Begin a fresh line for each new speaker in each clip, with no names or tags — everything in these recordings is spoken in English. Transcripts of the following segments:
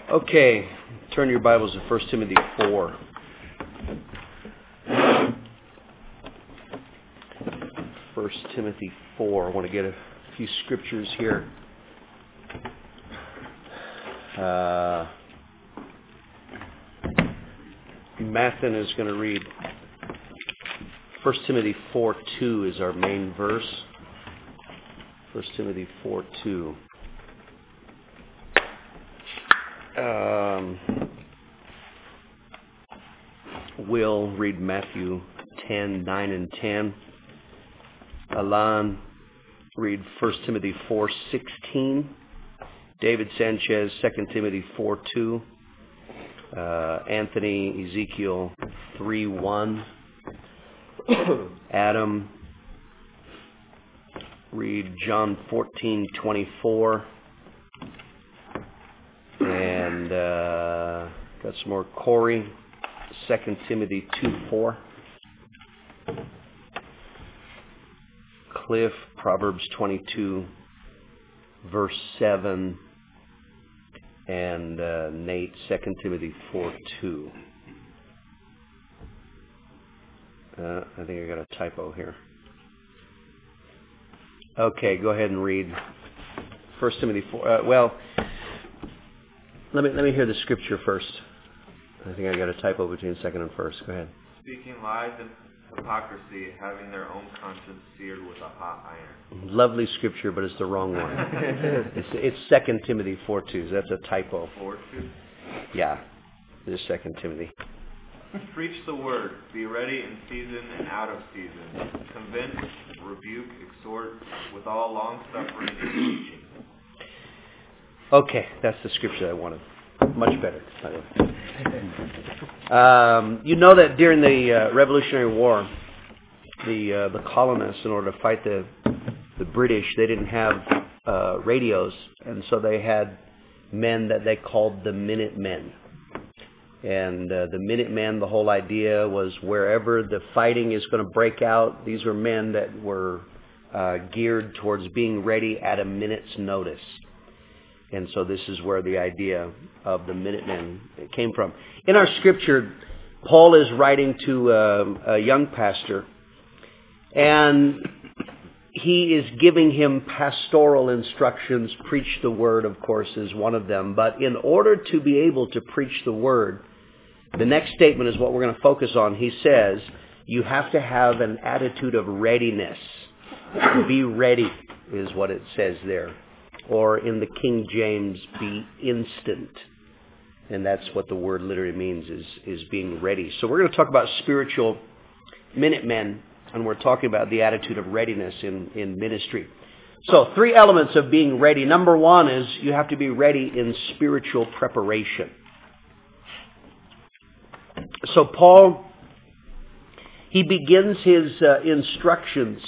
Okay, turn your Bibles to 1 Timothy 4. 1 Timothy 4. I want to get a few scriptures here. Mathen is going to read 1 Timothy 4:2 is our main verse. 1 Timothy 4:2. We'll read Matthew 10:9 and 10. Alan, read 1 Timothy 4:16. David Sanchez, 2 Timothy 4:2. Anthony, Ezekiel 3:1. Adam, read John 14:24. And got some more. Corey, 2 Timothy 2:4. Cliff, Proverbs 22, verse 7. And Nate, 2 Timothy 4:2. I think I got a typo here. Okay, go ahead and read 1 Timothy 4. Let me hear the scripture first. I think I got a typo between second and first. Go ahead.
Speaking lies and hypocrisy, having their own conscience seared with a hot iron.
Lovely scripture, but it's the wrong one. It's 2 Timothy 4:2. So that's a typo.
4:2?
Yeah, it's 2 Timothy.
Preach the word. Be ready in season and out of season. Convince, rebuke, exhort with all long suffering and teaching.
Okay, that's the scripture I wanted. Much better. You know that during the Revolutionary War, the colonists, in order to fight the British, they didn't have radios, and so they had men that they called the Minutemen. And the Minutemen, the whole idea was wherever the fighting is going to break out, these were men that were geared towards being ready at a minute's notice. And so this is where the idea of the Minutemen came from. In our scripture, Paul is writing to a young pastor, and he is giving him pastoral instructions. Preach the word, of course, is one of them. But in order to be able to preach the word, the next statement is what we're going to focus on. He says, you have to have an attitude of readiness. Be ready is what it says there. Or in the King James, be instant. And that's what the word literally means, is being ready. So we're going to talk about spiritual Minutemen, and we're talking about the attitude of readiness in ministry. So 3 elements of being ready. Number 1 is you have to be ready in spiritual preparation. So Paul, he begins his instructions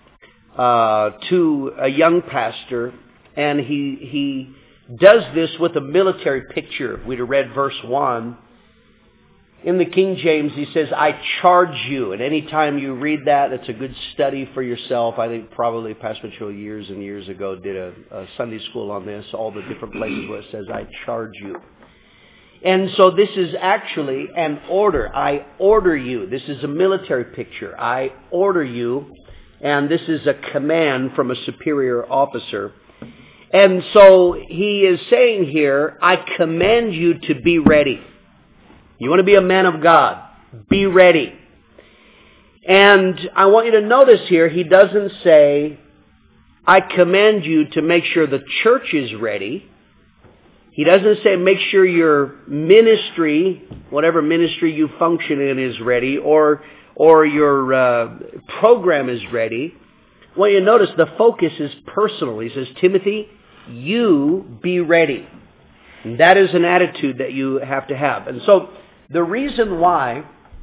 to a young pastor, and he does this with a military picture. We'd have read verse 1. In the King James, he says, I charge you. And any time you read that, it's a good study for yourself. I think probably Pastor Mitchell years and years ago did a Sunday school on this, all the different places where it says, I charge you. And so this is actually an order. I order you. This is a military picture. I order you. And this is a command from a superior officer. And so he is saying here, I command you to be ready. You want to be a man of God, be ready. And I want you to notice here, he doesn't say, I command you to make sure the church is ready. He doesn't say make sure your ministry, whatever ministry you function in, is ready, or your program is ready. Well, you notice the focus is personal. He says, Timothy, you be ready. And that is an attitude that you have to have. And so the reason why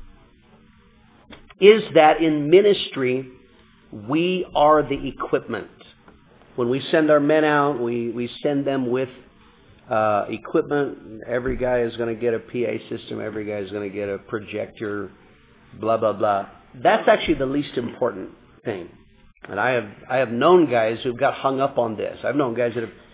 is that in ministry, we are the equipment. When we send our men out, we send them with equipment. Every guy is going to get a PA system. Every guy is going to get a projector, blah, blah, blah. That's actually the least important thing. And I have known guys who've got hung up on this. I've known guys that have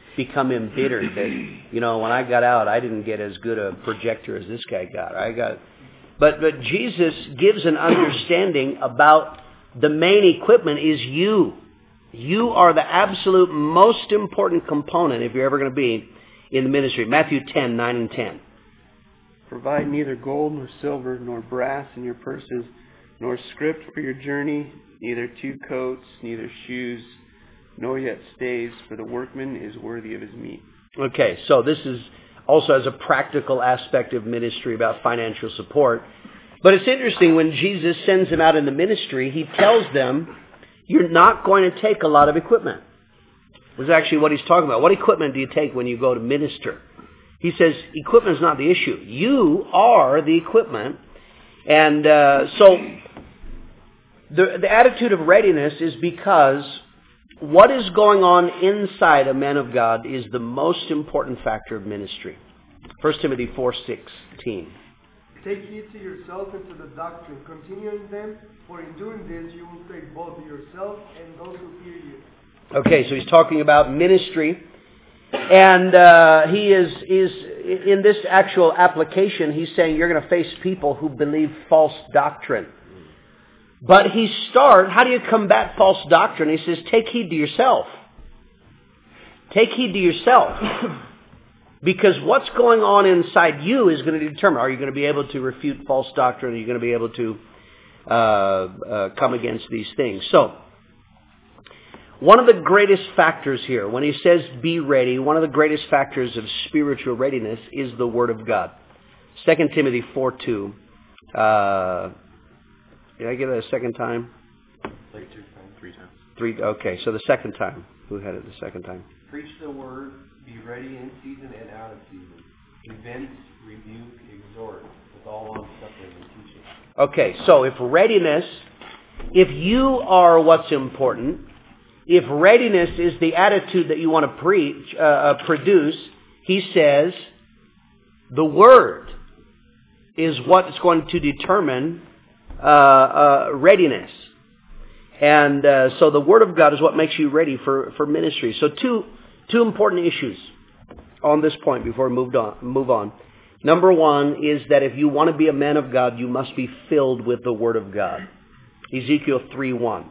become embittered that, when I got out, I didn't get as good a projector as this guy got. But Jesus gives an understanding about the main equipment is you. You are the absolute most important component if you're ever going to be in the ministry. Matthew 10, 9 and 10.
Provide neither gold nor silver nor brass in your purses, nor script for your journey, neither 2 coats, neither shoes, nor yet stays, for the workman is worthy of his meat.
Okay, so this is also has a practical aspect of ministry about financial support. But it's interesting, when Jesus sends them out in the ministry, he tells them, you're not going to take a lot of equipment. This is actually what he's talking about. What equipment do you take when you go to minister? He says, equipment is not the issue. You are the equipment. And so the attitude of readiness is because what is going on inside a man of God is the most important factor of ministry. 1 Timothy 4:16.
Take heed to yourself and to the doctrine. Continue in them, for in doing this you will save both yourself and those who hear you.
Okay, so he's talking about ministry. And he is in this actual application, he's saying you're going to face people who believe false doctrine. But how do you combat false doctrine? He says, take heed to yourself. Take heed to yourself. Because what's going on inside you is going to determine, are you going to be able to refute false doctrine? Are you going to be able to come against these things? So, one of the greatest factors here, when he says be ready, one of the greatest factors of spiritual readiness is the Word of God. 2 Timothy 4:2. Did I get it a second time?
Like 2 times, 3 times.
3. Okay, so the second time. Who had it the second time?
Preach the word, be ready in season and out of season. Convince, rebuke, exhort, with all long-suffering and teaching.
Okay, so if you are what's important, if readiness is the attitude that you want to produce, he says the Word is what's going to determine readiness. And so the Word of God is what makes you ready for ministry. So two important issues on this point before we move on. Number one is that if you want to be a man of God, you must be filled with the Word of God. Ezekiel 3:1.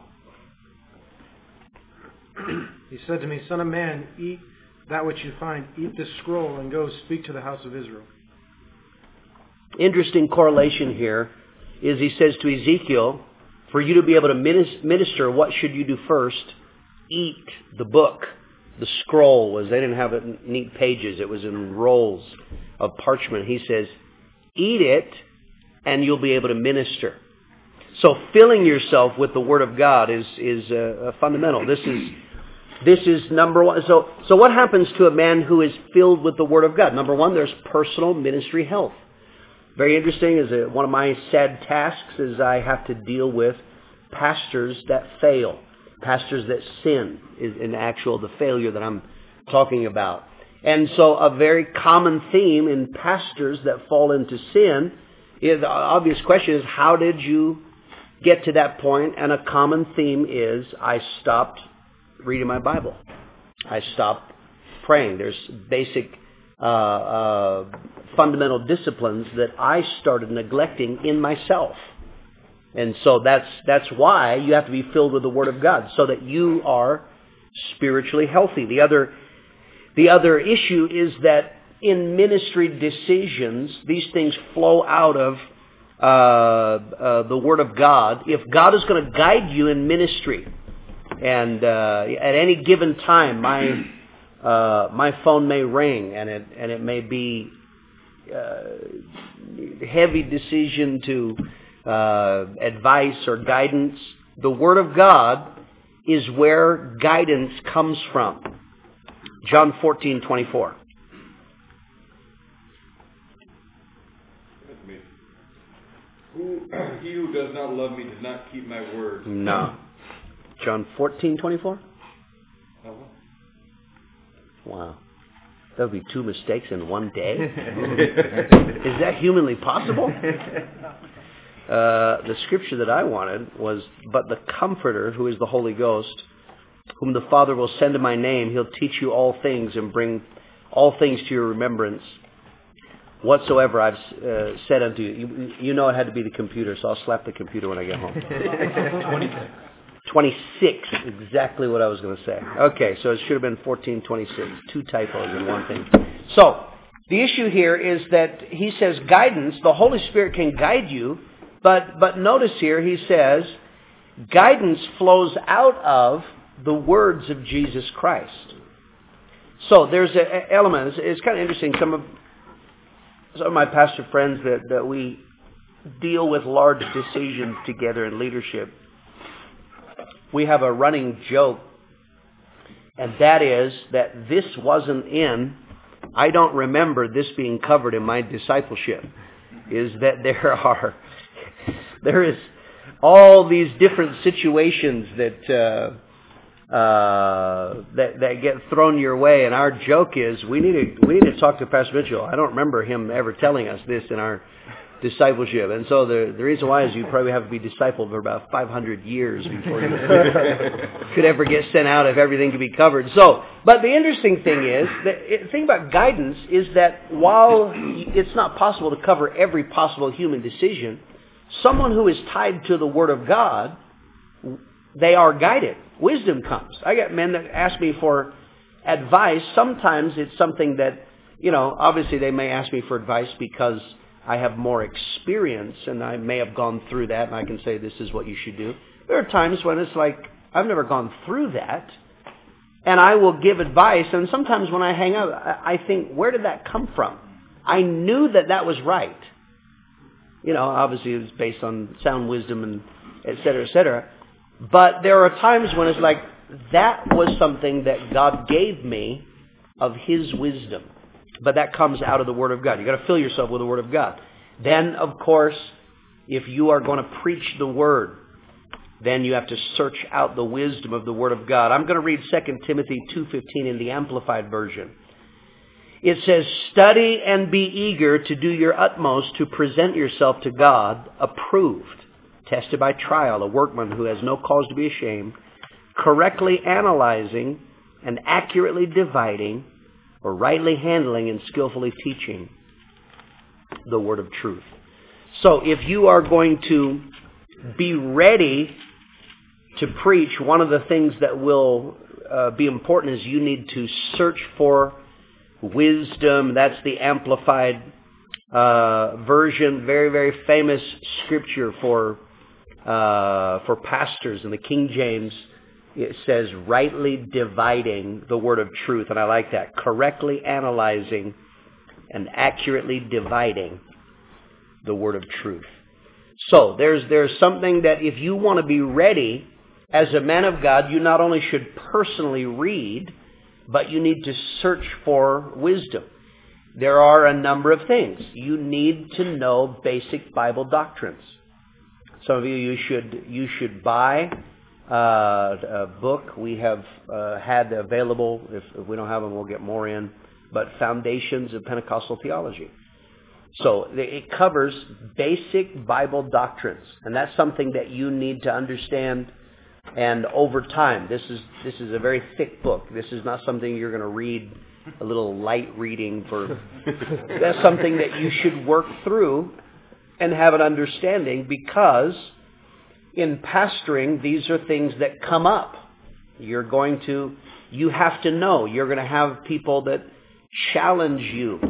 He said to me, Son of man, eat that which you find, eat this scroll, and go speak to the house of Israel.
Interesting correlation here is he says to Ezekiel, for you to be able to minister, what should you do first? Eat the book. The scroll they didn't have it in neat pages. It was in rolls of parchment. He says, eat it and you'll be able to minister. So filling yourself with the Word of God is fundamental. This is number one. So what happens to a man who is filled with the Word of God? Number one, there's personal ministry health. Very interesting. Is one of my sad tasks is I have to deal with pastors that fail, pastors that sin is the failure that I'm talking about. And so a very common theme in pastors that fall into sin is, the obvious question is, how did you get to that point? And a common theme is, I stopped reading my Bible. I stopped praying. There's basic fundamental disciplines that I started neglecting in myself. And so that's why you have to be filled with the Word of God, so that you are spiritually healthy. The other issue is that in ministry decisions, these things flow out of the Word of God. If God is going to guide you in ministry, and at any given time, my phone may ring, and it may be heavy decision to advice or guidance. The Word of God is where guidance comes from. John 14:24.
He who does not love me does not keep my word.
No. John 14:24. Wow. That would be 2 mistakes in one day. Is that humanly possible? The scripture that I wanted was, but the Comforter, who is the Holy Ghost, whom the Father will send in my name. He'll teach you all things and bring all things to your remembrance, whatsoever I've said unto you. You know it had to be the computer, so I'll slap the computer when I get home. 26, exactly what I was going to say. Okay, so it should have been 14:26. 2 typos in one thing. So, the issue here is that he says guidance, the Holy Spirit can guide you, but notice here he says guidance flows out of the words of Jesus Christ. So there's an element, it's kind of interesting, some of my pastor friends that we deal with large decisions together in leadership, we have a running joke, and that is that this wasn't I don't remember this being covered in my discipleship, is that there is all these different situations that get thrown your way, and our joke is we need to talk to Pastor Mitchell. I don't remember him ever telling us this in our discipleship, and so the reason why is you probably have to be discipled for about 500 years before you could ever get sent out if everything could be covered. So, but the interesting thing is, the thing about guidance is that while it's not possible to cover every possible human decision, someone who is tied to the Word of God, they are guided. Wisdom comes. I get men that ask me for advice. Sometimes it's something that, obviously they may ask me for advice because I have more experience and I may have gone through that and I can say this is what you should do. There are times when it's like, I've never gone through that and I will give advice, and sometimes when I hang out, I think, where did that come from? I knew that was right. Obviously it was based on sound wisdom and et cetera, et cetera. But there are times when it's like, that was something that God gave me of His wisdom. But that comes out of the Word of God. You've got to fill yourself with the Word of God. Then, of course, if you are going to preach the Word, then you have to search out the wisdom of the Word of God. I'm going to read 2 Timothy 2:15 in the Amplified Version. It says, "Study and be eager to do your utmost to present yourself to God, approved, tested by trial, a workman who has no cause to be ashamed, correctly analyzing and accurately dividing, or rightly handling and skillfully teaching the word of truth." So if you are going to be ready to preach, one of the things that will be important is you need to search for wisdom. That's the Amplified Version, very, very famous scripture for pastors. In the King James, it says, rightly dividing the word of truth. And I like that. Correctly analyzing and accurately dividing the word of truth. So there's something that if you want to be ready as a man of God, you not only should personally read, but you need to search for wisdom. There are a number of things. You need to know basic Bible doctrines. Some of you should buy a book we have had available. If we don't have them, we'll get more in. But Foundations of Pentecostal Theology. So it covers basic Bible doctrines, and that's something that you need to understand. And over time, this is a very thick book. This is not something you're going to read a little light reading for. That's something that you should work through and have an understanding, because in pastoring, these are things that come up. You have to know. You're going to have people that challenge you.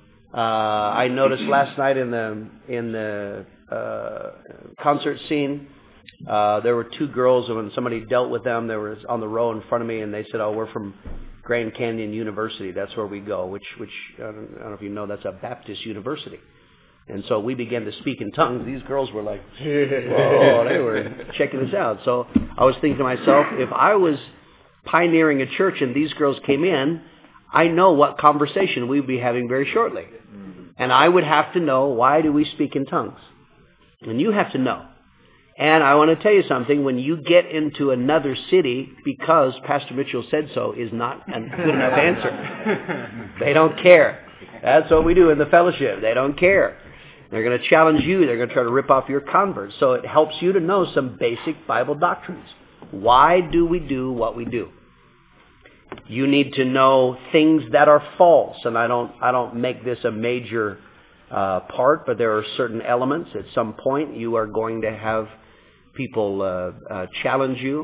I noticed last night in the concert scene, there were 2 girls, and when somebody dealt with them, they were on the row in front of me, and they said, "Oh, we're from Grand Canyon University. That's where we go," which I don't know if you know, that's a Baptist university. And so we began to speak in tongues. These girls were like, whoa, they were checking this out. So I was thinking to myself, if I was pioneering a church and these girls came in, I know what conversation we'd be having very shortly. And I would have to know, why do we speak in tongues? And you have to know. And I want to tell you something, when you get into another city, because Pastor Mitchell said so, is not a good enough answer. They don't care. That's what we do in the fellowship. They don't care. They're going to challenge you. They're going to try to rip off your converts. So it helps you to know some basic Bible doctrines. Why do we do what we do? You need to know things that are false, and I don't make this a major part, but there are certain elements. At some point, you are going to have people challenge you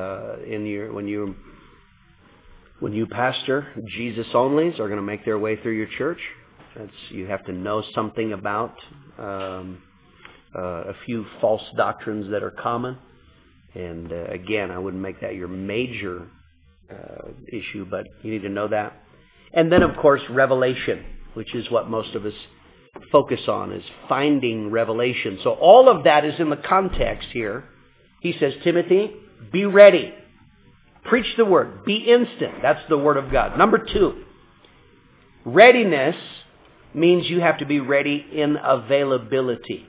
when you pastor. Jesus onlys are going to make their way through your church. You have to know something about a few false doctrines that are common. And again, I wouldn't make that your major issue, but you need to know that. And then, of course, revelation, which is what most of us focus on, is finding revelation. So all of that is in the context here. He says, Timothy, be ready. Preach the word. Be instant. That's the word of God. Number 2, readiness means you have to be ready in availability.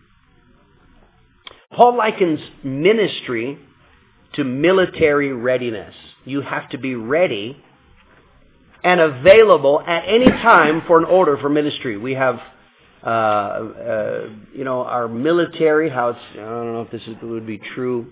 Paul likens ministry to military readiness. You have to be ready and available at any time for an order for ministry. We have, our military, how it's, I don't know if this would be true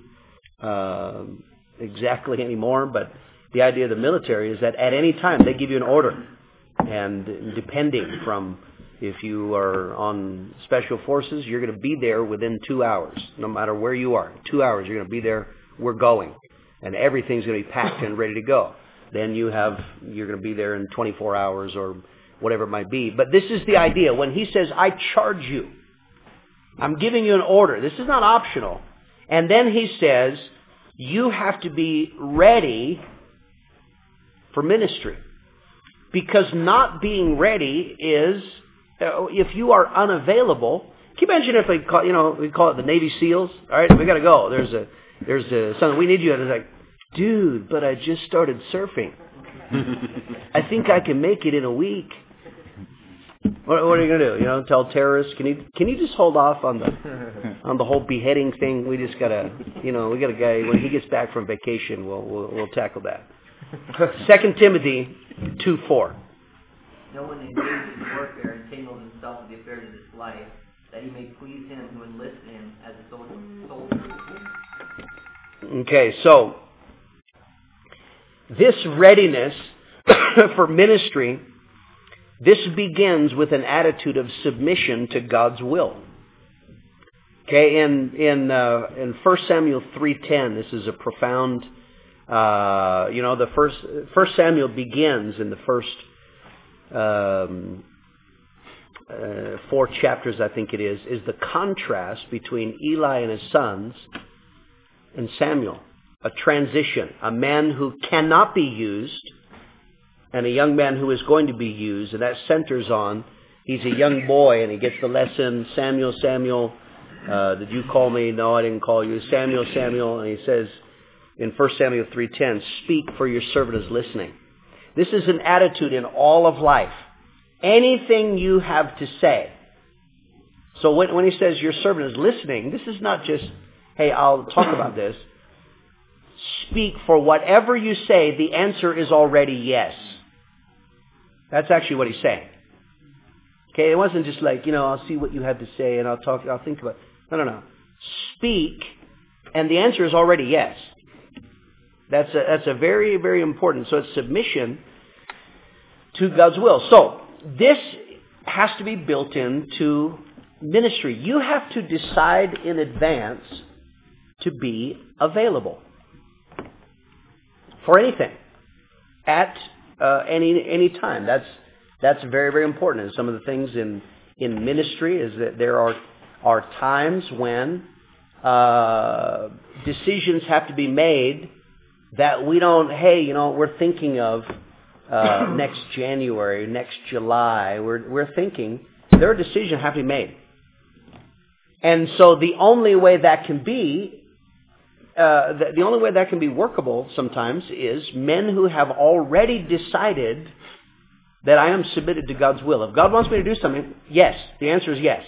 exactly anymore, but the idea of the military is that at any time they give you an order. And depending from, if you are on special forces, you're going to be there within 2 hours, no matter where you are. 2 hours, you're going to be there, we're going. And everything's going to be packed and ready to go. Then you're going to be there in 24 hours or whatever it might be. But this is the idea. When he says, I charge you, I'm giving you an order. This is not optional. And then he says, you have to be ready for ministry. Because not being ready is, if you are unavailable, can you imagine if we call it the Navy SEALs? All right, we got to go. There's something, we need you. And it's like, dude, but I just started surfing. I think I can make it in a week. What are you going to do? Tell terrorists, can you just hold off on the whole beheading thing? We just got to, we got a guy, when he gets back from vacation, we'll tackle that. 2 Timothy 2:4.
No one engages in warfare and tangles himself with the affairs of this life, that he may please him who enlists him as a soldier.
Okay, so this readiness for ministry, this begins with an attitude of submission to God's will. Okay, in 1 Samuel 3:10, this is a profound. The first Samuel begins in the first 4 chapters, I think it is the contrast between Eli and his sons and Samuel. A transition, a man who cannot be used and a young man who is going to be used, and that centers on, he's a young boy and he gets the lesson, Samuel, Samuel, did you call me? No, I didn't call you. Samuel, Samuel, and he says, in 1 Samuel 3:10, speak, for your servant is listening. This is an attitude in all of life. Anything you have to say. So when he says your servant is listening, this is not just, hey, I'll talk about this. Speak, for whatever you say, the answer is already yes. That's actually what he's saying. Okay, it wasn't just like, I'll see what you have to say and I'll think about it. No. Speak, and the answer is already yes. That's a very, very important. So it's submission to God's will. So this has to be built into ministry. You have to decide in advance to be available for anything at any time. That's very, very important. And some of the things in ministry is that there are times when decisions have to be made that we don't, we're thinking of next January, next July. We're thinking there are decisions have to be made. And so the only way that can be, the only way that can be workable sometimes is men who have already decided that I am submitted to God's will. If God wants me to do something, yes. The answer is yes.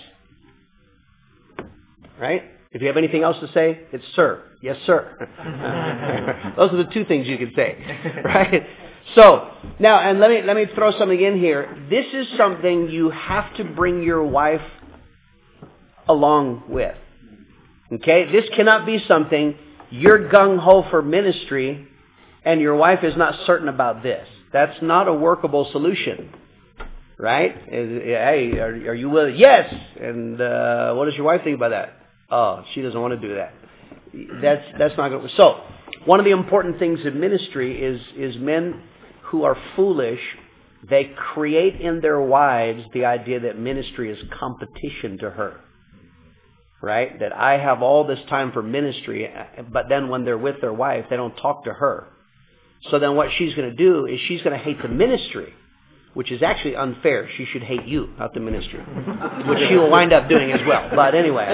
Right? If you have anything else to say, it's sir. Yes, sir. Those are the 2 things you can say. Right? So, now, and let me throw something in here. This is something you have to bring your wife along with. Okay? This cannot be something you're gung-ho for ministry and your wife is not certain about this. That's not a workable solution. Right? Hey, are you willing? Yes! And what does your wife think about that? Oh, she doesn't want to do that. That's not going to... So, one of the important things in ministry is men who are foolish, they create in their wives the idea that ministry is competition to her. Right? That I have all this time for ministry, but then when they're with their wife, they don't talk to her. So then what she's going to do is she's going to hate the ministry, which is actually unfair. She should hate you, not the ministry, which she will wind up doing as well. But anyway,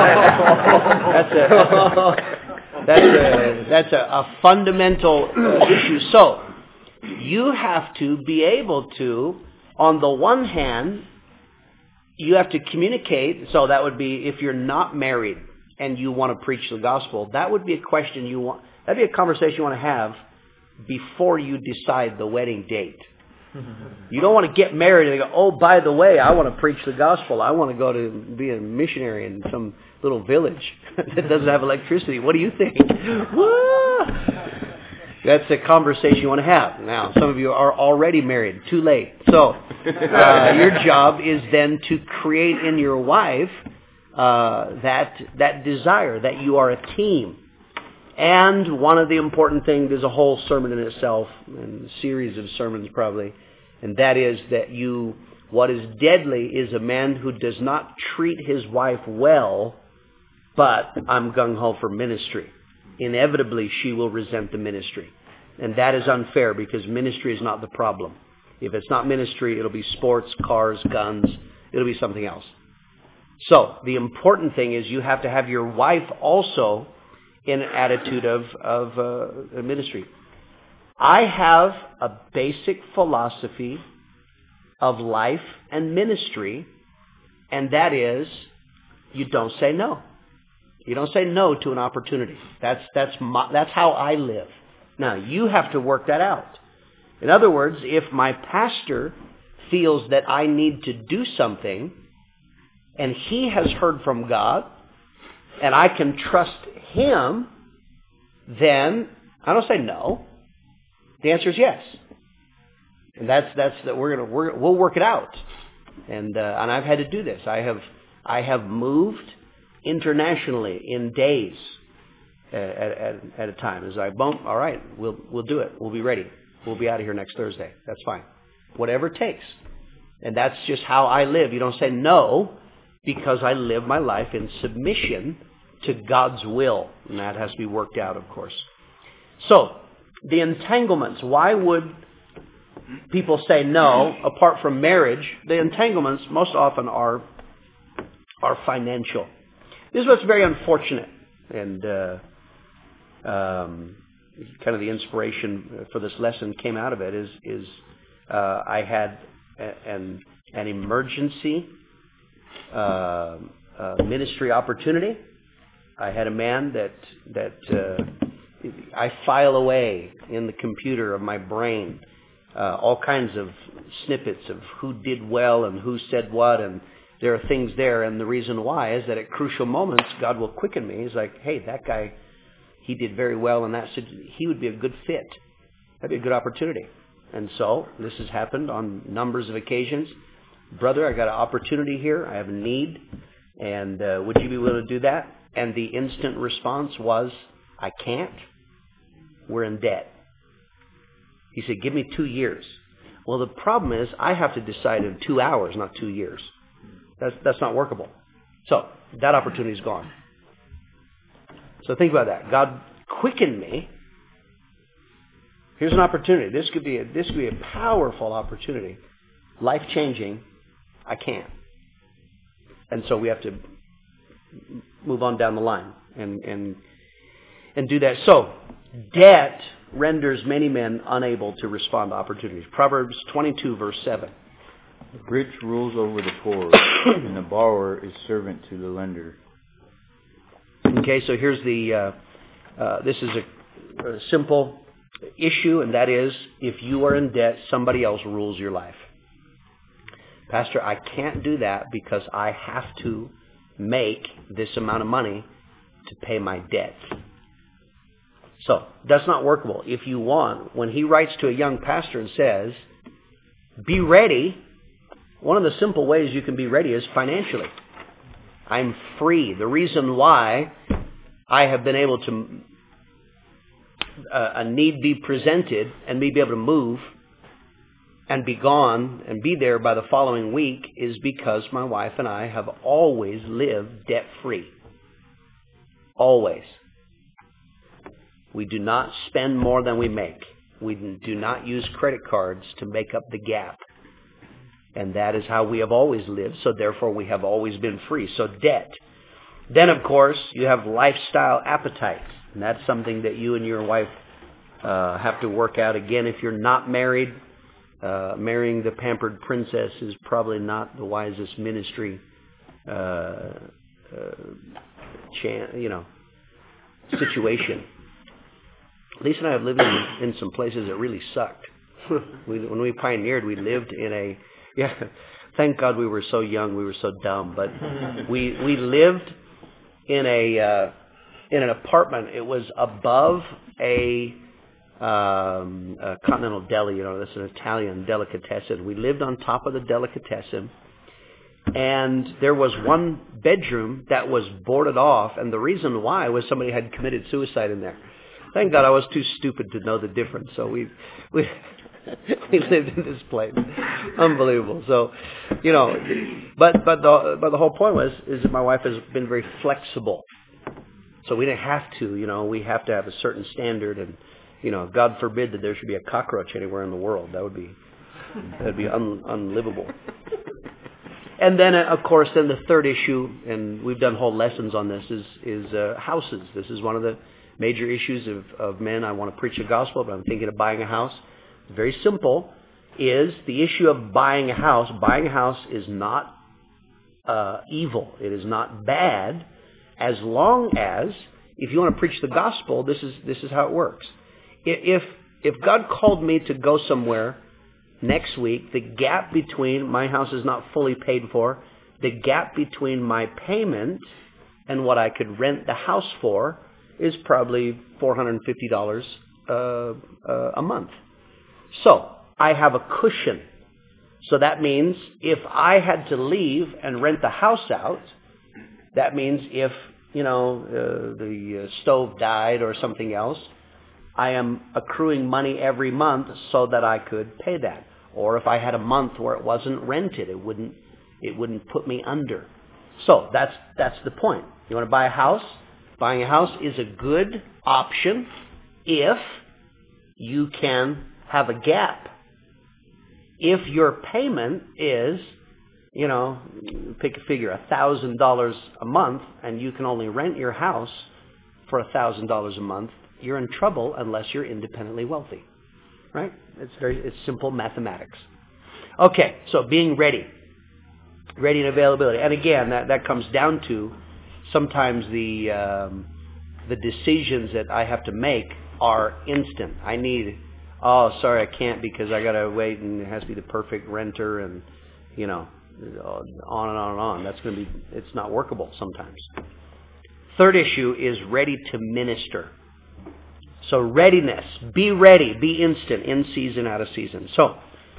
that's a fundamental issue. So you have to be able to, on the one hand, you have to communicate. So that would be if you're not married and you want to preach the gospel, that would be a question that'd be a conversation you want to have before you decide the wedding date. You don't want to get married and go, oh, by the way, I want to preach the gospel. I want to go to be a missionary in some little village that doesn't have electricity. What do you think? That's a conversation you want to have. Now, some of you are already married. Too late. So, your job is then to create in your wife that desire that you are a team. And one of the important things, there's a whole sermon in itself, and a series of sermons probably, and that is that what is deadly is a man who does not treat his wife well, but I'm gung-ho for ministry. Inevitably, she will resent the ministry. And that is unfair because ministry is not the problem. If it's not ministry, it'll be sports, cars, guns, it'll be something else. So, the important thing is you have to have your wife also in an attitude of ministry. I have a basic philosophy of life and ministry, and that is you don't say no. You don't say no to an opportunity. That's how I live. Now, you have to work that out. In other words, if my pastor feels that I need to do something, and he has heard from God, and I can trust him, then I don't say no. The answer is yes, and that's that we'll work it out. And I've had to do this. I have moved internationally in days at a time. As all right, we'll do it. We'll be ready. We'll be out of here next Thursday. That's fine. Whatever it takes. And that's just how I live. You don't say no because I live my life in submission to God's will. And that has to be worked out, of course. So, the entanglements. Why would people say no apart from marriage? The entanglements most often are financial. This is what's very unfortunate. And kind of the inspiration for this lesson came out of it is I had an emergency ministry opportunity. I had a man that I file away in the computer of my brain all kinds of snippets of who did well and who said what, and there are things there. And the reason why is that at crucial moments, God will quicken me. He's like, hey, that guy, he did very well, and he would be a good fit. That'd be a good opportunity. And so this has happened on numbers of occasions. Brother, I got an opportunity here. I have a need, and would you be willing to do that? And the instant response was, I can't. We're in debt. He said, give me 2 years. Well, the problem is I have to decide in 2 hours, not 2 years. That's not workable. So that opportunity is gone. So think about that. God quickened me. Here's an opportunity. This could be a powerful opportunity, life changing. I can't. And so we have to move on down the line and do that. So debt renders many men unable to respond to opportunities. Proverbs 22 verse 7.
The rich rules over the poor, and the borrower is servant to the lender.
Okay, so here's this is a simple issue, and that is, if you are in debt, somebody else rules your life. Pastor, I can't do that because I have to make this amount of money to pay my debt. So, that's not workable. If you want, when he writes to a young pastor and says, be ready, one of the simple ways you can be ready is financially. I'm free. The reason why I have been able to, a need be presented and me be able to move and be gone and be there by the following week is because my wife and I have always lived debt-free. Always. We do not spend more than we make. We do not use credit cards to make up the gap. And that is how we have always lived, so therefore we have always been free. So debt. Then, of course, you have lifestyle appetites. And that's something that you and your wife have to work out. Again, if you're not married, marrying the pampered princess is probably not the wisest ministry situation. Lisa and I have lived in some places that really sucked. When we pioneered, we lived in a... Yeah, thank God we were so young, we were so dumb. But we lived in an apartment. It was above a continental deli. That's an Italian delicatessen. We lived on top of the delicatessen. And there was one bedroom that was boarded off. And the reason why was somebody had committed suicide in there. Thank God I was too stupid to know the difference. So we lived in this place. Unbelievable. So, but the whole point is that my wife has been very flexible. So we didn't have to, we have to have a certain standard, and, God forbid that there should be a cockroach anywhere in the world. That'd be unlivable. And then, of course, the third issue, and we've done whole lessons on this, is houses. This is one of the major issues of men. I want to preach the gospel, but I'm thinking of buying a house. Very simple, is the issue of buying a house. Buying a house is not evil. It is not bad, as long as, if you want to preach the gospel, this is how it works. If God called me to go somewhere next week, the gap between, my house is not fully paid for, the gap between my payment and what I could rent the house for is probably $450 a month. So, I have a cushion. So that means if I had to leave and rent the house out, that means if, the stove died or something else, I am accruing money every month so that I could pay that. Or if I had a month where it wasn't rented, it wouldn't put me under. So that's the point. You want to buy a house? Buying a house is a good option if you can have a gap. If your payment is, pick a figure, $1,000 a month, and you can only rent your house for $1,000 a month, you're in trouble unless you're independently wealthy. Right? It's simple mathematics. Okay, so being ready. Ready and availability. And again, that comes down to sometimes the decisions that I have to make are instant. I need, sorry, I can't because I got to wait and it has to be the perfect renter and, on and on and on. That's going to be, it's not workable sometimes. Third issue is ready to minister. So readiness, be ready, be instant, in season, out of season. So,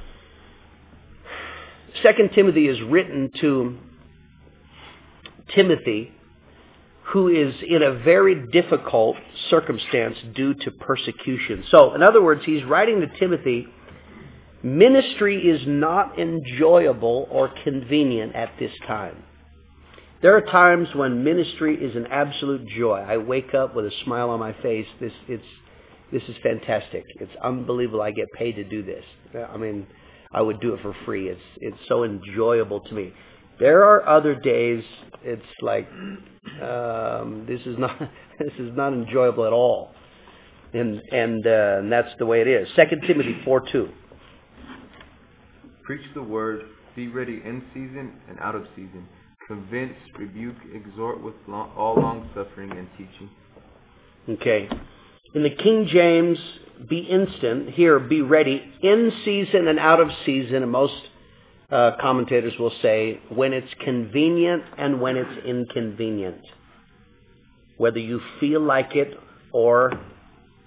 2 Timothy is written to Timothy, who is in a very difficult circumstance due to persecution. So, in other words, he's writing to Timothy, ministry is not enjoyable or convenient at this time. There are times when ministry is an absolute joy. I wake up with a smile on my face. This is fantastic. It's unbelievable I get paid to do this. I mean, I would do it for free. It's so enjoyable to me. There are other days it's like this is not enjoyable at all. And that's the way it is. 2 Timothy 4:2.
Preach the word, be ready in season and out of season. Convince, rebuke, exhort with all long-suffering and teaching. Okay. In the King James, be instant. Here, be ready in season and out of season. And most commentators will say when it's convenient and when it's inconvenient. Whether you feel like it or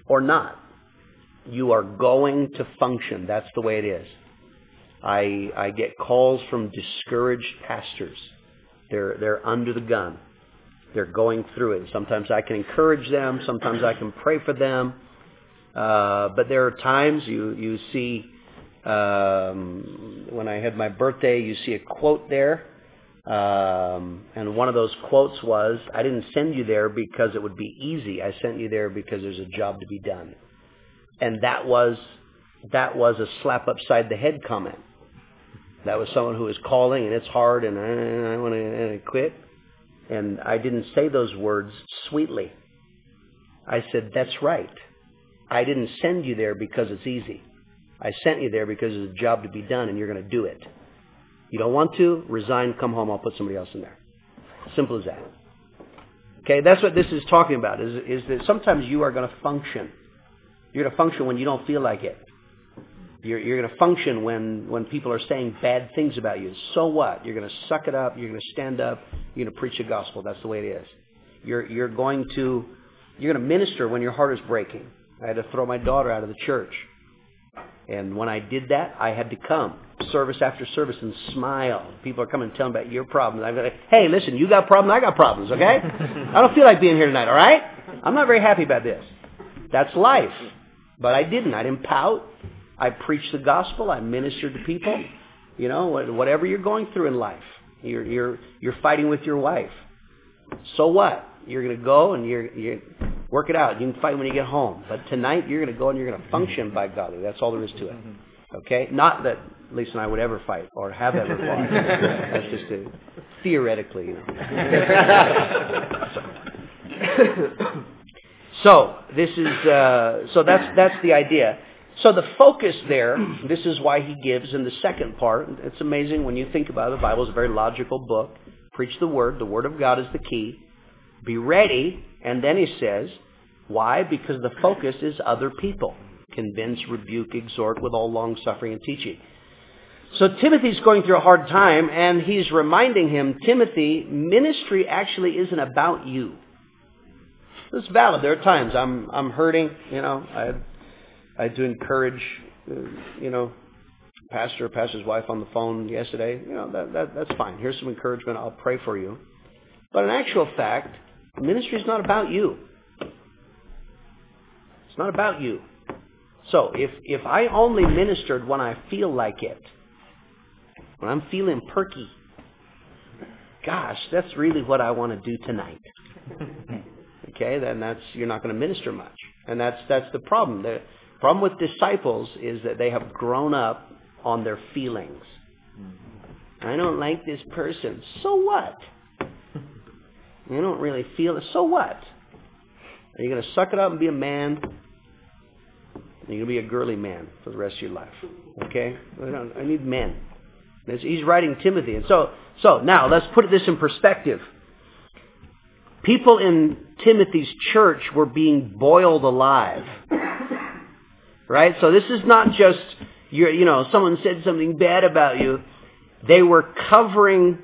or not. You are going to function. That's the way it is. I get calls from discouraged pastors. They're under the gun. They're going through it. Sometimes I can encourage them. Sometimes I can pray for them. But there are times you see, when I had my birthday, you see a quote there. And one of those quotes was, I didn't send you there because it would be easy. I sent you there because there's a job to be done. And that was a slap upside the head comment. That was someone who was calling, and it's hard, and I want to quit. And I didn't say those words sweetly. I said, that's right. I didn't send you there because it's easy. I sent you there because there's a job to be done, and you're going to do it. You don't want to? Resign, come home, I'll put somebody else in there. Simple as that. Okay, that's what this is talking about, is that sometimes you are going to function. You're going to function when you don't feel like it. You're going to function when people are saying bad things about you. So what? You're going to suck it up. You're going to stand up. You're going to preach the gospel. That's the way it is. You're going to minister when your heart is breaking. I had to throw my daughter out of the church. And when I did that, I had to come service after service and smile. People are coming and telling about your problems. I'm like, hey, listen, you got problems, I got problems, okay? I don't feel like being here tonight, all right? I'm not very happy about this. That's life. But I didn't. I didn't pout. I preached the gospel. I ministered to people. You know, whatever you're going through in life, you're fighting with your wife. So what? You're going to go and you work it out. You can fight when you get home. But tonight you're going to go and you're going to function by godly. That's all there is to it. Okay? Not that Lisa and I would ever fight or have ever fought. That's just theoretically, you know. So this is that's the idea. So the focus there, this is why he gives in the second part. It's amazing when you think about it. The Bible is a very logical book. Preach the Word. The Word of God is the key. Be ready. And then he says, why? Because the focus is other people. Convince, rebuke, exhort with all long-suffering and teaching. So Timothy's going through a hard time, and he's reminding him, Timothy, ministry actually isn't about you. It's valid. There are times I'm hurting, you know. I had to encourage, pastor's wife on the phone yesterday. You know, that's fine. Here's some encouragement. I'll pray for you. But in actual fact, ministry is not about you. It's not about you. So if I only ministered when I feel like it, when I'm feeling perky, gosh, that's really what I want to do tonight. Okay, then you're not going to minister much. And that's the problem. The problem with disciples is that they have grown up on their feelings. I don't like this person. So what? You don't really feel it. So what? Are you going to suck it up and be a man? You're going to be a girly man for the rest of your life. Okay? I need men. He's writing Timothy. And so now let's put this in perspective. People in Timothy's church were being boiled alive. Right? So this is not just, someone said something bad about you. They were covering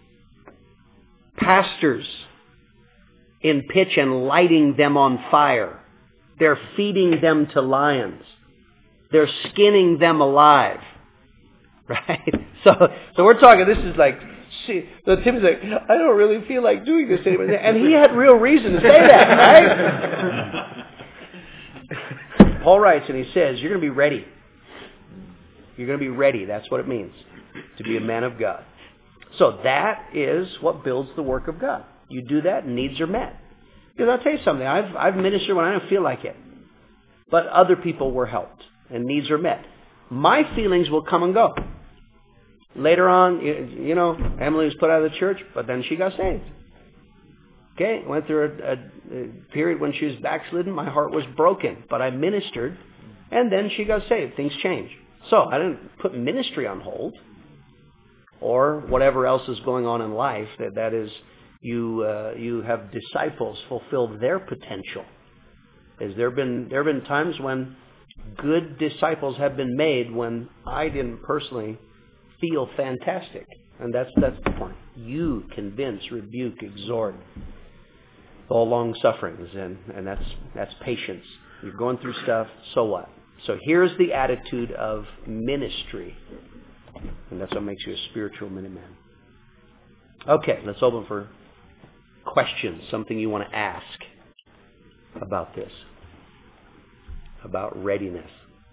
pastors in pitch and lighting them on fire. They're feeding them to lions. They're skinning them alive. Right? So we're talking, this is like, so Tim's like, I don't really feel like doing this anymore. And he had real reason to say that, right? Paul writes and he says, you're going to be ready. You're going to be ready. That's what it means to be a man of God. So that is what builds the work of God. You do that and needs are met. Because I'll tell you something, I've ministered when I don't feel like it. But other people were helped and needs are met. My feelings will come and go. Later on, Emily was put out of the church, but then she got saved. Okay, went through a period when she was backslidden. My heart was broken, but I ministered, and then she got saved. Things changed. So I didn't put ministry on hold, or whatever else is going on in life. That is, you have disciples fulfill their potential. There have been times when good disciples have been made when I didn't personally feel fantastic. And that's the point. You convince, rebuke, exhort, all long sufferings, and that's patience. You're going through stuff. So what? So here's the attitude of ministry. And that's what makes you a spiritual Minuteman. Okay, let's open for questions. Something you want to ask about this. About readiness.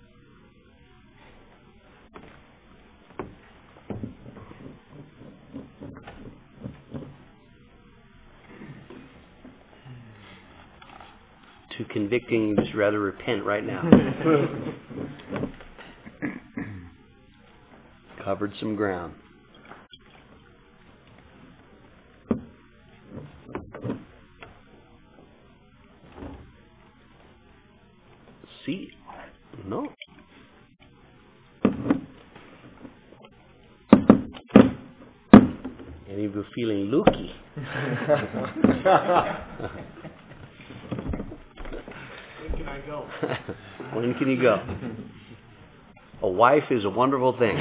Too convicting, you just rather repent right now. Covered some ground. See? No. Any of you feeling looky? When can you go? A wife is a wonderful thing.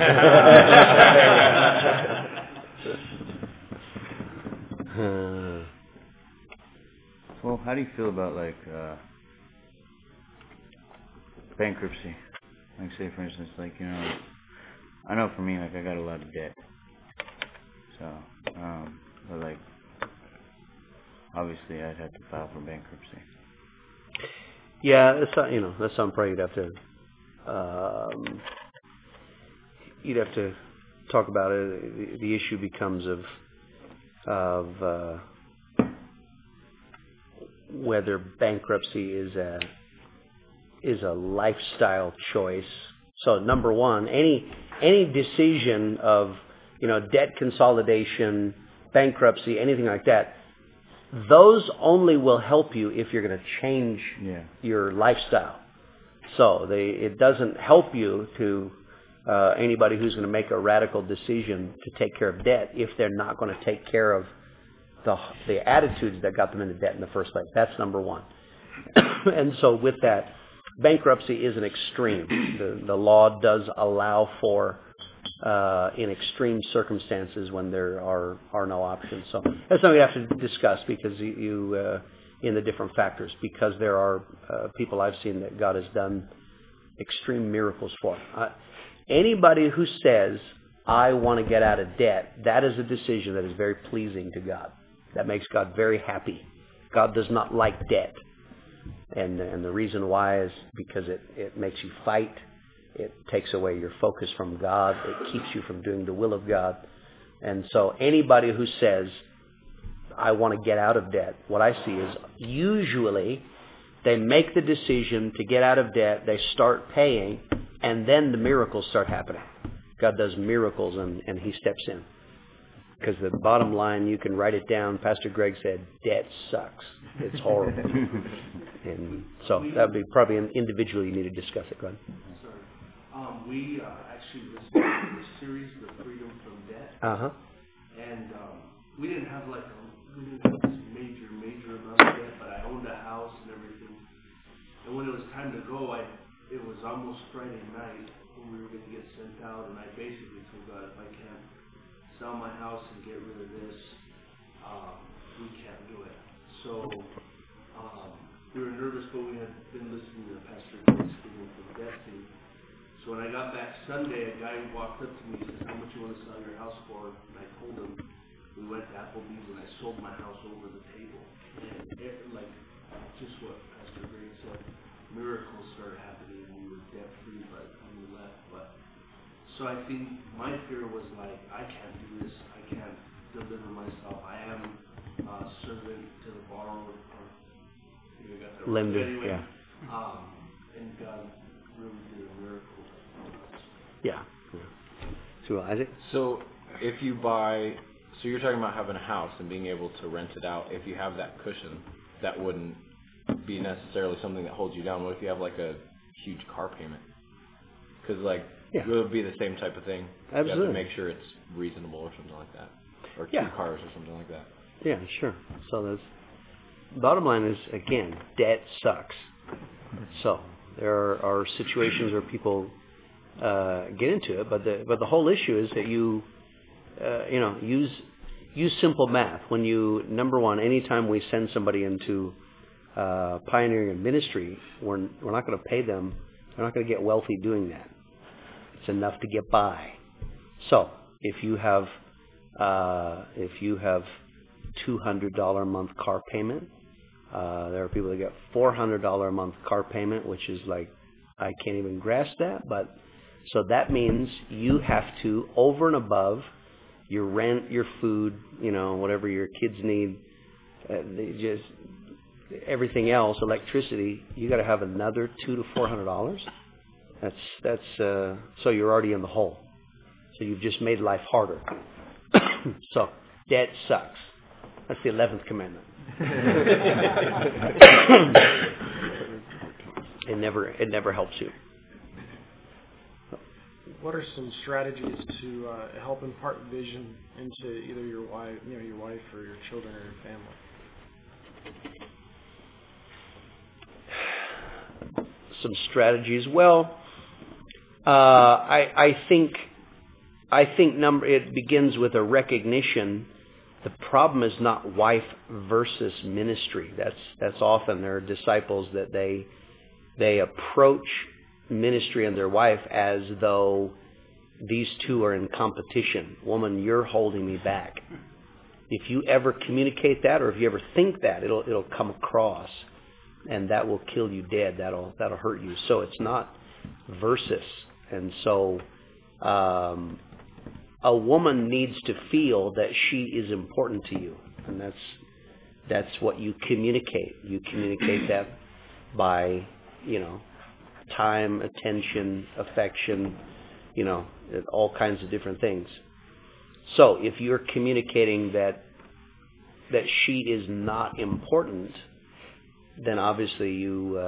Well, how do you feel about bankruptcy? Like, say for instance, I know for me, I got a lot of debt. So, but obviously, I'd have to file for bankruptcy.
Yeah, that's something probably you'd have to talk about it. The issue becomes of whether bankruptcy is a lifestyle choice. So number one, any decision of debt consolidation, bankruptcy, anything like that, those only will help you if you're going to change your lifestyle. So it doesn't help you to anybody who's going to make a radical decision to take care of debt if they're not going to take care of the attitudes that got them into debt in the first place. That's number one. And so with that, bankruptcy is an extreme. The law does allow for in extreme circumstances when there are no options. So that's something we have to discuss because you in the different factors, because there are people I've seen that God has done extreme miracles for. Anybody who says, I want to get out of debt, that is a decision that is very pleasing to God. That makes God very happy. God does not like debt. And the reason why is because it makes you fight. It takes away your focus from God. It keeps you from doing the will of God. And so anybody who says, I want to get out of debt, what I see is usually they make the decision to get out of debt, they start paying, and then the miracles start happening. God does miracles and He steps in. Because the bottom line, you can write it down. Pastor Greg said, debt sucks. It's horrible. And so that would be probably an individual you need to discuss it. Go ahead.
We actually listened to the series, The Freedom from Debt.
Uh-huh.
And we didn't have this major amount of debt, but I owned a house and everything. And when it was time to go, it was almost Friday night when we were going to get sent out, and I basically told God, if I can't sell my house and get rid of this, we can't do it. So we were nervous, but we had been listening to Pastor Greg's Freedom from Debt thing. So when I got back Sunday, a guy walked up to me and said, how much you want to sell your house for? And I told him, we went to Applebee's and I sold my house over the table. And just what Pastor Greg said, miracles started happening and we were debt free by the time we left. So I think my fear was I can't do this. I can't deliver myself. I am a servant to the borrower. You got that
lender,
anyway,
yeah.
And God really did a miracle.
Yeah. So Isaac?
So if you buy, so you're talking about having a house and being able to rent it out. If you have that cushion, that wouldn't be necessarily something that holds you down. What if you have a huge car payment? Because it would be the same type of thing.
Absolutely.
You have to make sure it's reasonable or something like that, or two cars or something like that.
Yeah, sure. So the bottom line is, again, debt sucks. So there are situations where people get into it, but the whole issue is that you use simple math. When you, number one, anytime we send somebody into pioneering in ministry, we're not going to pay them. They're not going to get wealthy doing that. It's enough to get by. So if you have $200 a month car payment, there are people that get $400 a month car payment, which is like, I can't even grasp that. But so that means you have to, over and above your rent, your food, whatever your kids need, just everything else, electricity, you got to have another $200 to $400. That's so you're already in the hole. So you've just made life harder. So debt sucks. That's the 11th commandment. It never helps you.
What are some strategies to help impart vision into either your wife or your children or your family?
Some strategies. Well, I think it begins with a recognition. The problem is not wife versus ministry. That's often there are disciples that they approach ministry and their wife as though these two are in competition. Woman, you're holding me back. If you ever communicate that, or if you ever think that, it'll come across, and that will kill you dead. That'll hurt you. So it's not versus. And so a woman needs to feel that she is important to you, and that's what you communicate. You communicate that by time, attention, affection, all kinds of different things. So if you're communicating that she is not important, then obviously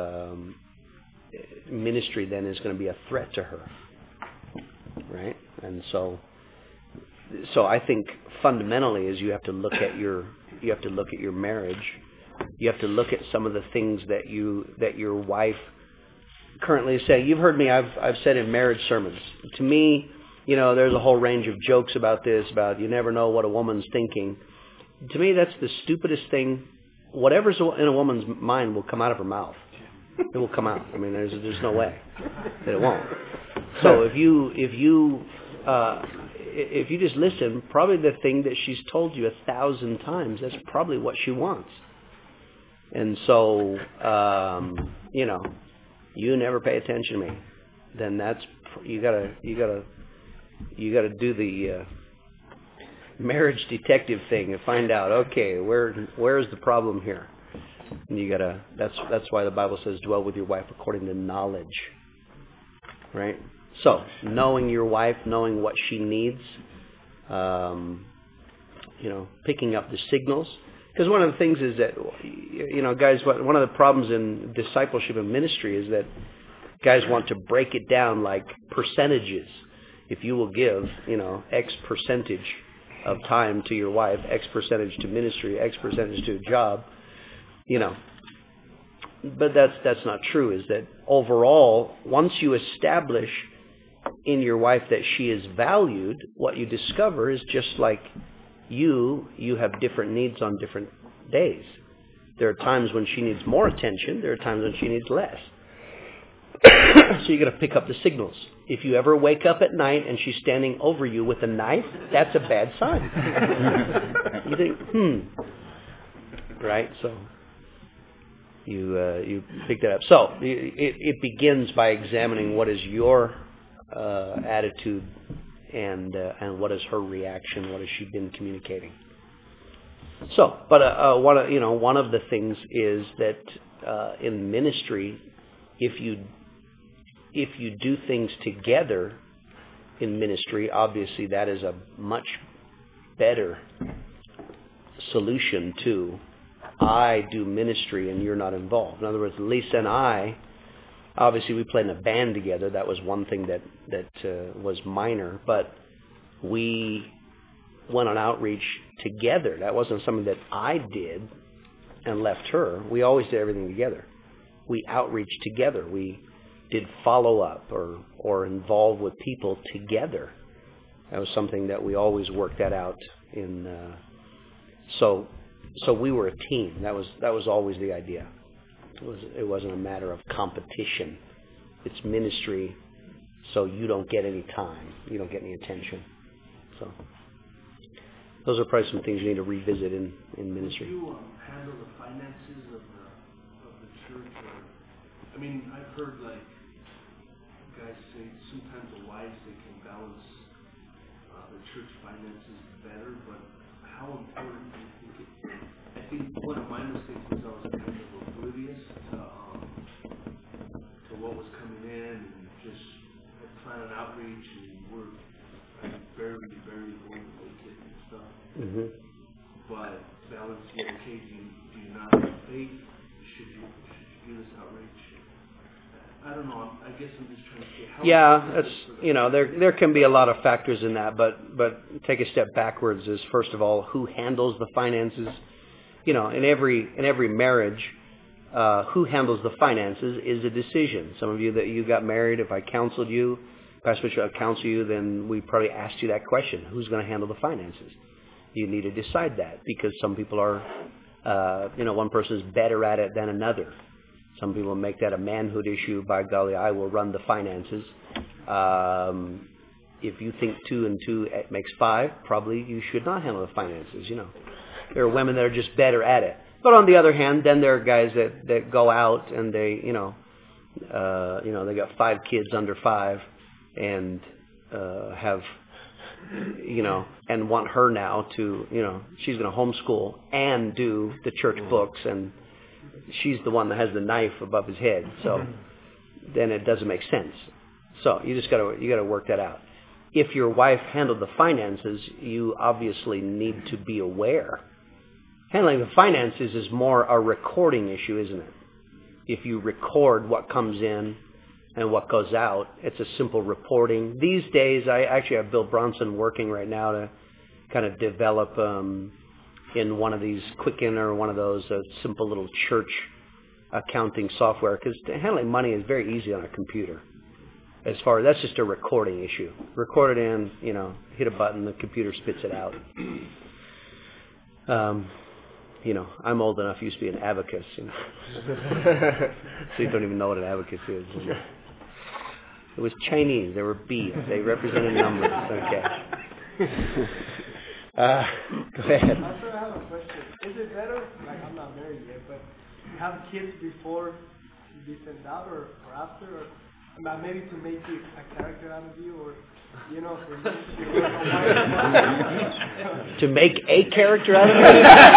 ministry then is going to be a threat to her, right? And so I think fundamentally is you have to look at your marriage. You have to look at some of the things that your wife currently is saying. You've heard me. I've said in marriage sermons. To me, there's a whole range of jokes about this. About you never know what a woman's thinking. To me, that's the stupidest thing. Whatever's in a woman's mind will come out of her mouth. It will come out. I mean, there's no way that it won't. So if you just listen, probably the thing that she's told you 1,000 times, that's probably what she wants. And so, you never pay attention to me, then that's you gotta do the marriage detective thing and find out, okay, where's the problem here? And that's why the Bible says dwell with your wife according to knowledge, right? So knowing your wife, knowing what she needs, picking up the signals. Because one of the things is that, guys, one of the problems in discipleship and ministry is that guys want to break it down like percentages. If you will give, X percentage of time to your wife, X percentage to ministry, X percentage to a job, But that's not true, is that overall, once you establish in your wife that she is valued, what you discover is just like you have different needs on different days. There are times when she needs more attention. There are times when she needs less. So you got to pick up the signals. If you ever wake up at night and she's standing over you with a knife, that's a bad sign. You think, right? So you pick that up. So it begins by examining what is your attitude and what is her reaction. What has she been communicating? So, but one of the things is that in ministry, if you do things together in ministry, obviously that is a much better solution to I do ministry and you're not involved. In other words, Lisa and I, obviously we played in a band together. That was one thing that was minor, but we went on outreach together. That wasn't something that I did and left her. We always did everything together. We outreached together. We did follow-up or involved with people together. That was something that we always worked that out in. So we were a team. That was always the idea. It wasn't a matter of competition. It's ministry, so you don't get any time. You don't get any attention. So those are probably some things you need to revisit in ministry.
Do you handle the finances of the church? I mean, I've heard like guys say sometimes the wives, they can balance the church finances better, but how important do you think it is? I think one of my mistakes was I was kind of oblivious to what was coming in, and just had planned an outreach and we're barely going to make it and stuff.
Mm-hmm.
But balancing, okay, do you not have faith? Should you do this outreach? I don't know. I guess I'm just trying to say how.
Yeah, that's there can be a lot of factors in that, but take a step backwards. Is first of all, who handles the finances? In every marriage, who handles the finances is a decision. Some of you that you got married, if I counseled you, Pastor Mitchell, I counsel you, then we probably asked you that question: who's going to handle the finances? You need to decide that, because some people are, one person is better at it than another. Some people make that a manhood issue. By golly, I will run the finances. If you think 2 and 2 makes 5, probably you should not handle the finances. There are women that are just better at it. But on the other hand, then there are guys that go out and they, they got 5 kids under 5 and have, and want her now to, she's going to homeschool and do the church books, and she's the one that has the knife above his head. So then it doesn't make sense. So you got to work that out. If your wife handled the finances, you obviously need to be aware. Handling the finances is more a recording issue, isn't it? If you record what comes in and what goes out, it's a simple reporting. These days, I actually have Bill Bronson working right now to kind of develop in one of these Quicken or one of those simple little church accounting software, because handling money is very easy on a computer. That's just a recording issue. Record it in, hit a button, the computer spits it out. I'm old enough, used to be an abacus, so you don't even know what an abacus is. It was Chinese. There were beads. They represented numbers. Okay. Go ahead.
Also, I have a question. Is it better, I'm not married yet, but have kids before you be sent out or after? Or maybe to make a character out of you, or, for
to make a character out of you?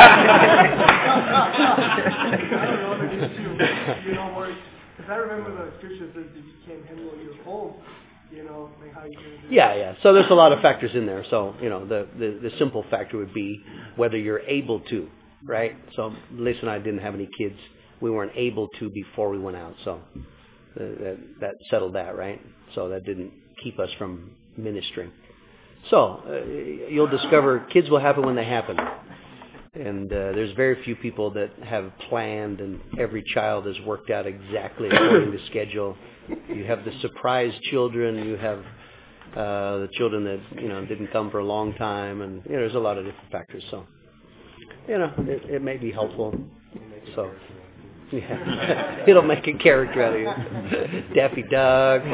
I don't know, because I remember the scripture says that you can't handle your home, how you do it.
Yeah. So there's a lot of factors in there. So, the simple factor would be whether you're able to, right? So Lisa and I didn't have any kids. We weren't able to before we went out. So that settled that, right? So that didn't keep us from ministering. So you'll discover kids will happen when they happen. And there's very few people that have planned and every child is worked out exactly according to schedule. You have the surprise children. You have the children that didn't come for a long time, and there's a lot of different factors. So it may be helpful. So yeah, it'll make a character out of you, Daffy Duck.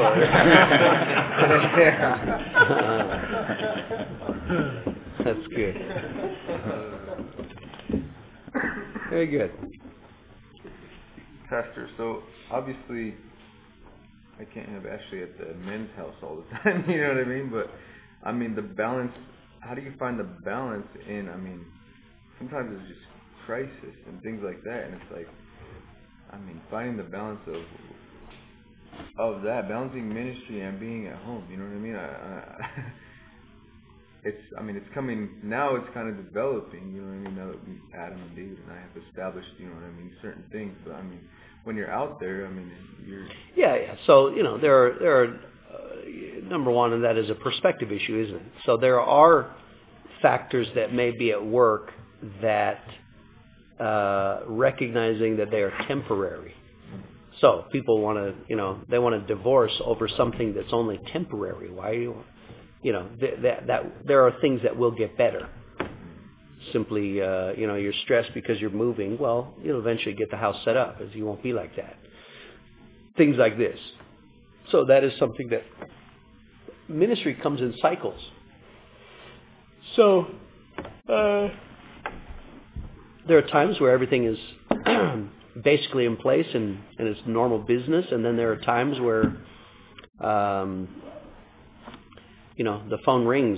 That's good. Very good.
Pastor, so obviously I can't have Ashley at the men's house all the time, you know what I mean? But, the balance, how do you find the balance in, sometimes it's just crisis and things like that, and it's like, finding the balance of that, balancing ministry and being at home, you know what I mean? It's coming, now it's kind of developing, you know what I mean, now that Adam and David and I have established, you know what I mean, certain things, but when you're out there, you're... Yeah,
so, there are number one, and that is a perspective issue, isn't it? So there are factors that may be at work that, recognizing that they are temporary. So people want to, they want to divorce over something that's only temporary. Why do you... there are things that will get better. simply, you're stressed because you're moving. Well, you'll eventually get the house set up, as you won't be like that. Things like this. So that is something that ministry comes in cycles. So there are times where everything is basically in place and it's normal business, and then there are times where the phone rings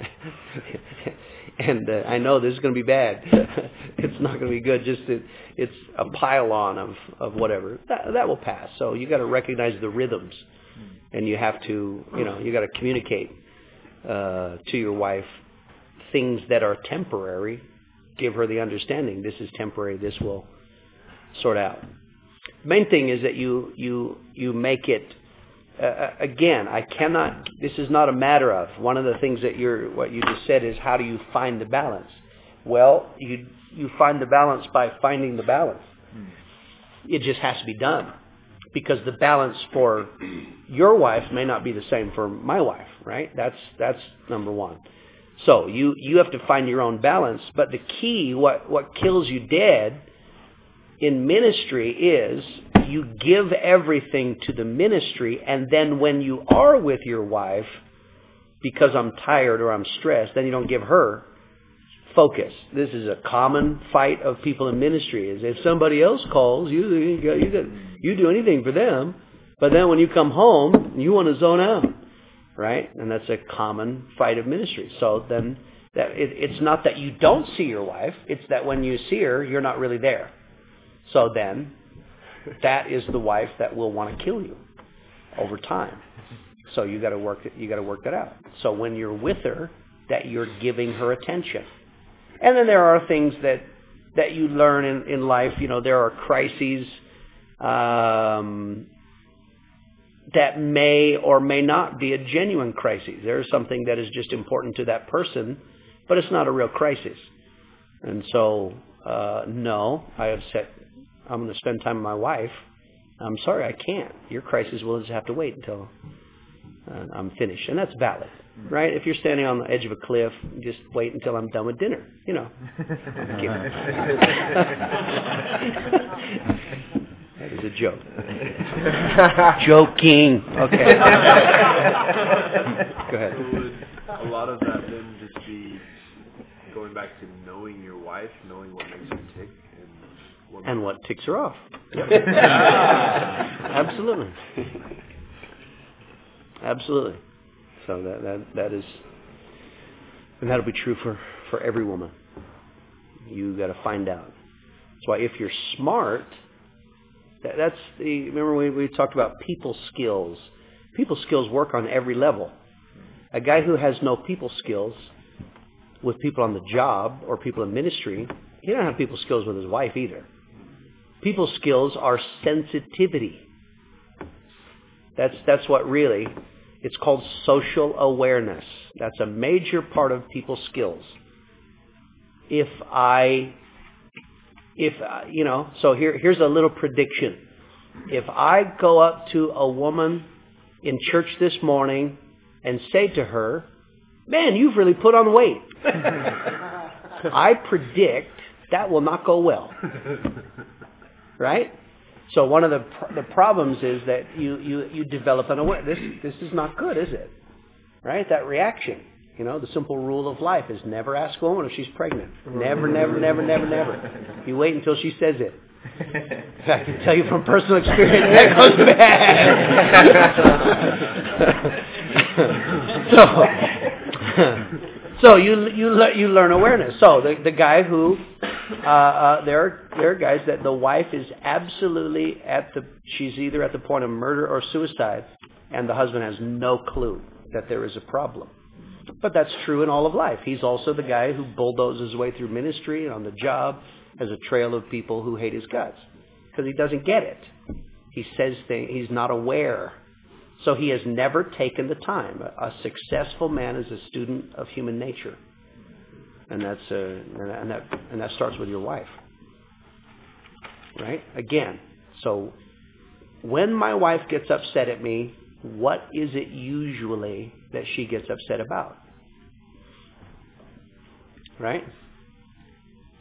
and I know this is going to be bad. It's not going to be good. It's a pile-on of whatever. That will pass. So you got to recognize the rhythms, and you have to, you got to communicate to your wife things that are temporary. Give her the understanding. This is temporary. This will sort out. Main thing is that you make it. Again, this is not a matter of, one of the things that what you just said is, how do you find the balance? Well, you find the balance by finding the balance. It just has to be done. Because the balance for your wife may not be the same for my wife, right? That's number one. So you have to find your own balance. But the key, what kills you dead in ministry is, you give everything to the ministry, and then when you are with your wife, because I'm tired or I'm stressed, then you don't give her focus. This is a common fight of people in ministry, is if somebody else calls, you do anything for them, but then when you come home, you want to zone out, right? And that's a common fight of ministry. So then it's not that you don't see your wife, it's that when you see her, you're not really there. So then that is the wife that will want to kill you over time. So you got to work that out. So when you're with her, that you're giving her attention. And then there are things that you learn in life. There are crises that may or may not be a genuine crisis. There's something that is just important to that person, but it's not a real crisis. And so, no, I have said, I'm going to spend time with my wife. I'm sorry, I can't. Your crisis will just have to wait until I'm finished. And that's valid, right? If you're standing on the edge of a cliff, just wait until I'm done with dinner. That is a joke. Joking. Okay. Go ahead.
So would a lot of that then just be going back to knowing your wife, knowing what makes her tick,
and what ticks her off. Yep. Absolutely. So that is, and that'll be true for every woman. You got to find out. That's why if you're smart, remember we talked about people skills. People skills work on every level. A guy who has no people skills with people on the job or people in ministry, he don't have people skills with his wife either. People skills are sensitivity. That's what really, it's called social awareness. That's a major part of people skills. So here's a little prediction. If I go up to a woman in church this morning and say to her, "Man, you've really put on weight," I predict that will not go well. Right? So one of the problems is that you develop an awareness. This is not good, is it? Right? That reaction. The simple rule of life is never ask a woman if she's pregnant. Never, never, never, never, never. You wait until she says it. I can tell you from personal experience that goes bad. So you learn awareness. So the guy who there are guys that the wife is absolutely she's either at the point of murder or suicide, and the husband has no clue that there is a problem. But that's true in all of life. He's also the guy who bulldozes his way through ministry and on the job has a trail of people who hate his guts because he doesn't get it. He says things, he's not aware. So he has never taken the time. A successful man is a student of human nature. And that starts with your wife. Right? Again, so when my wife gets upset at me, what is it usually that she gets upset about? Right?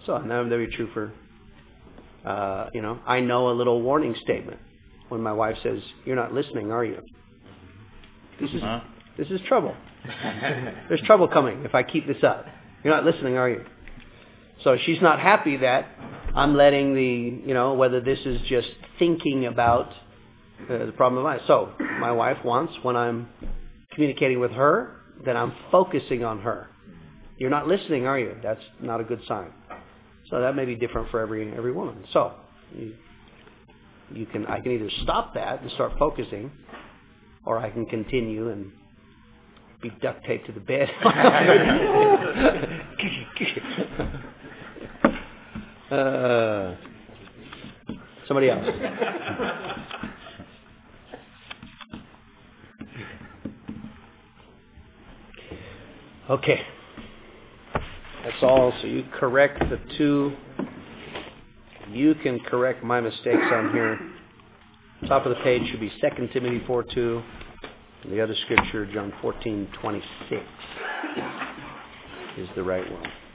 So, and that would be true for, I know a little warning statement when my wife says, "You're not listening, are you?" This is trouble. There's trouble coming if I keep this up. You're not listening, are you? So she's not happy that I'm letting whether this is just thinking about the problem of life. So my wife wants, when I'm communicating with her, that I'm focusing on her. You're not listening, are you? That's not a good sign. So that may be different for every woman. So I can either stop that and start focusing, or I can continue and be duct taped to the bed. Somebody else. Okay. That's all. So you correct the two. You can correct my mistakes on here. Top of the page should be 2 Timothy 4:2. And the other scripture, John 14:26, is the right one.